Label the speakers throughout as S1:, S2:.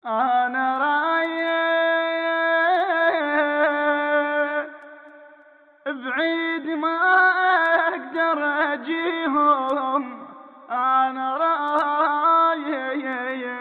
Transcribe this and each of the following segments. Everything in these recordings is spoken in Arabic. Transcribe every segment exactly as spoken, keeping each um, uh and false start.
S1: أنا رايح بعيد ما أقدر أجيهم. أنا رايح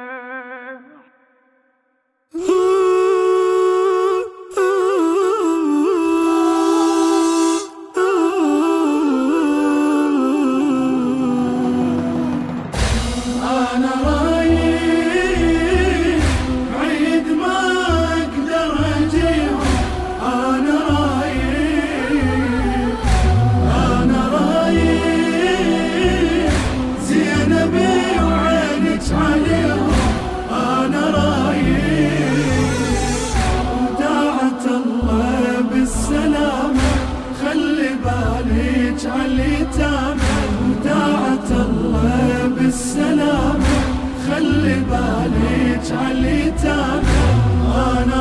S2: وداعة الله بالسلامة، خلي بالك عاليتامى. أنا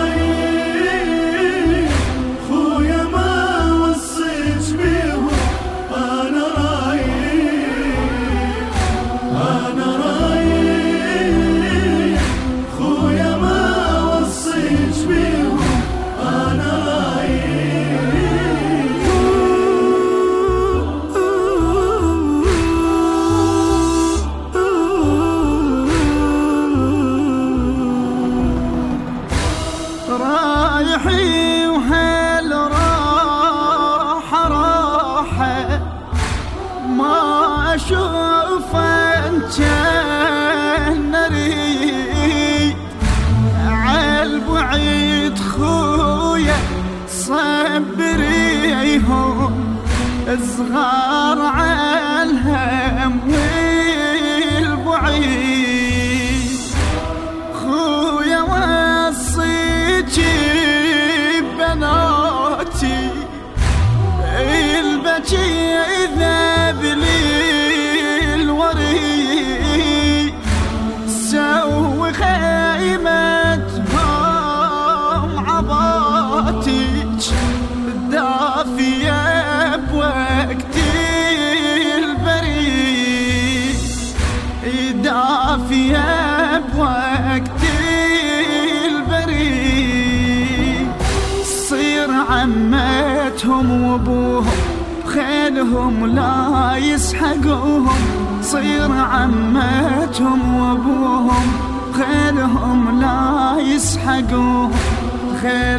S2: رايح خويا ما وصيت بيهم. أنا رايح أنا رايح خويا ما وصيت بيهم. أنا
S1: رايحي وهل راحة راحة ما أشوف كان أريد عالبعيد خويا صبريهم صغار عالهم والبعيد. خويا جيب بناتي البكي ذاب لي الوريد، سوي خيمتهم عباتيج دافية بوقت البريد، دافية بوقت عمتهم وابوهم خيلهم لا يسحقوهم. صير عمتهم وابوهم خيلهم لا يسحقوهم. خيل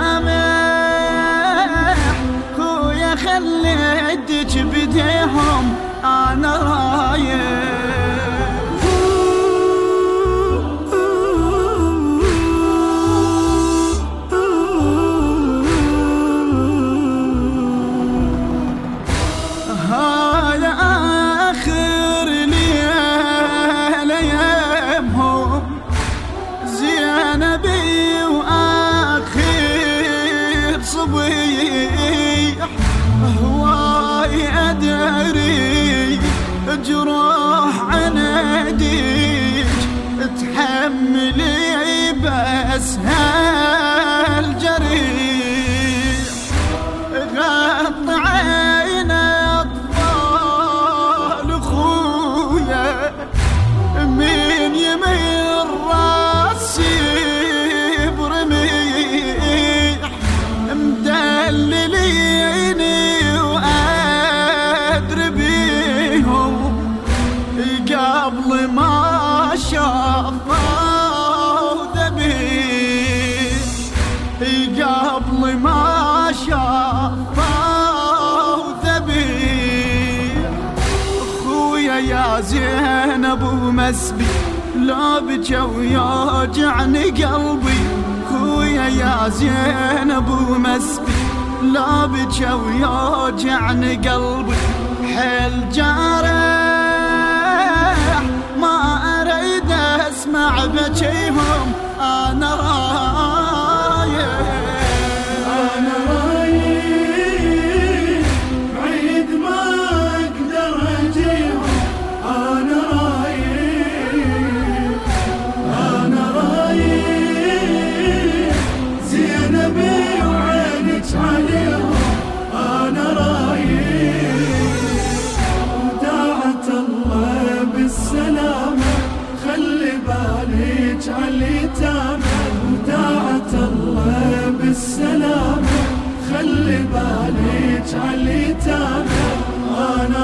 S1: جامح خويا خلي يدك بديهم. أنا رايح هواي أدري جروح عناديك تحملي بس هالجريح. غط عين أطفال خويا من يمين راسي برميح، مدلليني وأدري بيهم قبل ما شافوا ذبيح، قبل ما شافوا ذبيح. خويا يا زينب ومسبي لا بجا ويوجعني قلبي. خويا يا زينب ومسبي لا بجا ويوجعني قلبي. حيل جارح ما أريد أسمع بجيهم. أنا رايح
S2: أنا رايح بعيد ما أقدر أجيهم. أنا رايح أنا رايح زينبي وعينك عليهم. أنا رايح وداعة الله بالسلامة، خلي بالك بالك علي تامه انا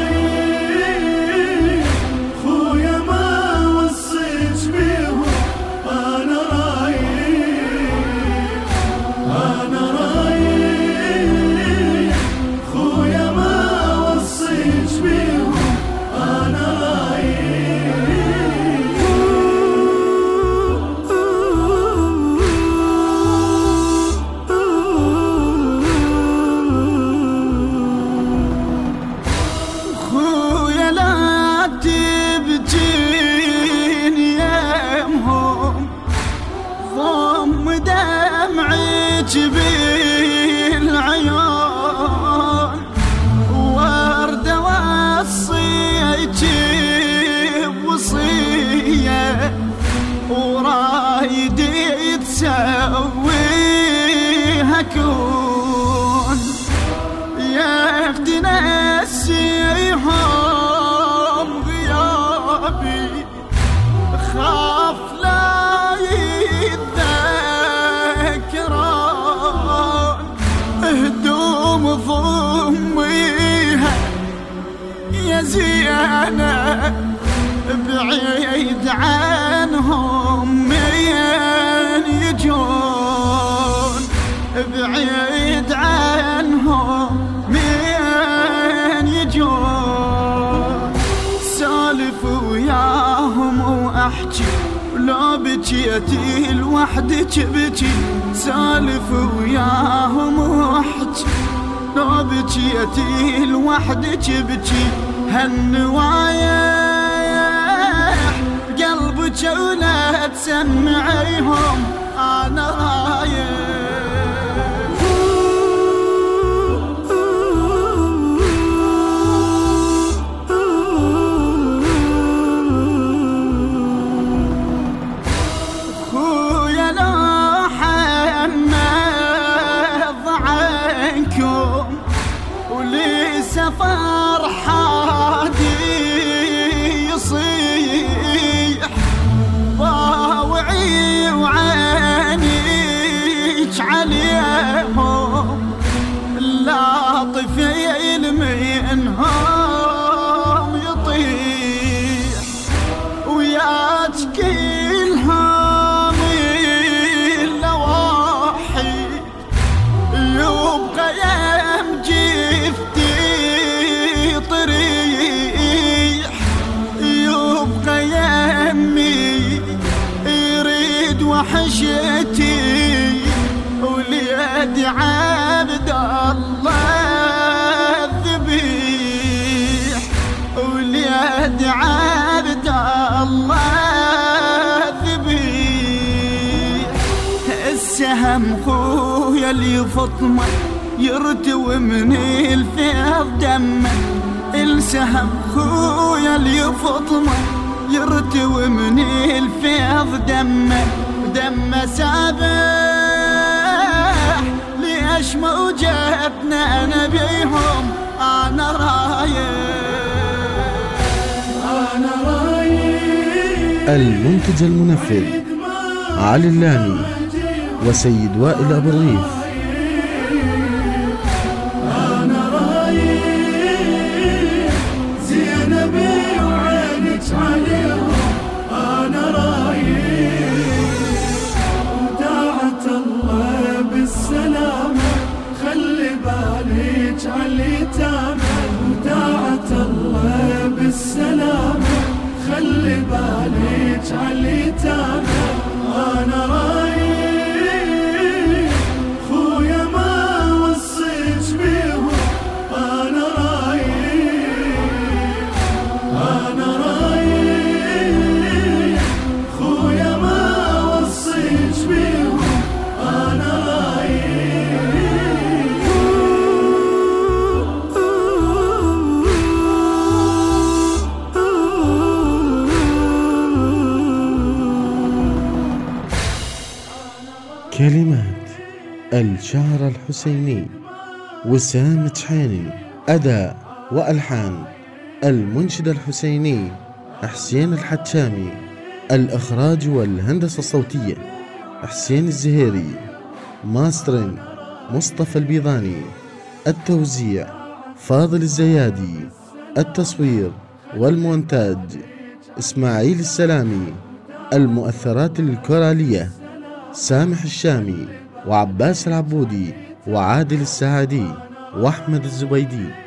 S2: رايح خويا ما وصيت بيهم انا رايح انا رايح خويا ما وصيت بيهم انا
S1: بالعيون وردة وصيتي بوصية ورايدي تسويها كون يفتي نسيهم غيابي خاف لا هدوم ضميها يا زينة بعيد عنهم مين يجون بعيد عنهم مين يجون سالف وياهم واحكي لو بكيتي لوحدك بكي سالف وياهم واحكي لو بكيتي لوحدك بكي هالنوايح قلبك ولا تسمعيهم انا رايح سفر حادي يصيح ضاوعي وعينيك عليهم لا طفيل منهم يطيح وياك كلهم اللواحي يبقى يمجي يبقى يمي يريد وحشتي وليد عبد الله الذبيح وليد عبد الله الذبيح السهم خويا اللي فطمه يرتوي من الفيض دمه السهم خويا اللي فطمه يرتوي من الفيض دمه دمه سابح ليش موجتنا انا بيهم انا رايح
S2: انا رايح.
S3: المنتج المنفذ علي اللامي وسيد وائل ابو الريف.
S2: علي تامه وداعة الله بالسلامة خلي بالك علي تامه انا رايح خويا ما وصيت بيهم انا رايح انا رايح خويا ما وصيت بيهم انا رايح.
S3: كلمات الشاعر الحسيني وسام تحيني. أداء وألحان المنشد الحسيني حسين الحتشامي. الإخراج والهندسة الصوتية حسين الزهيري. ماسترين مصطفى البيضاني. التوزيع فاضل الزيادي، التصوير والمونتاج إسماعيل السلامي، المؤثرات الكورالية سامح الشامي وعباس العبودي وعادل السعدي وأحمد الزبيدي.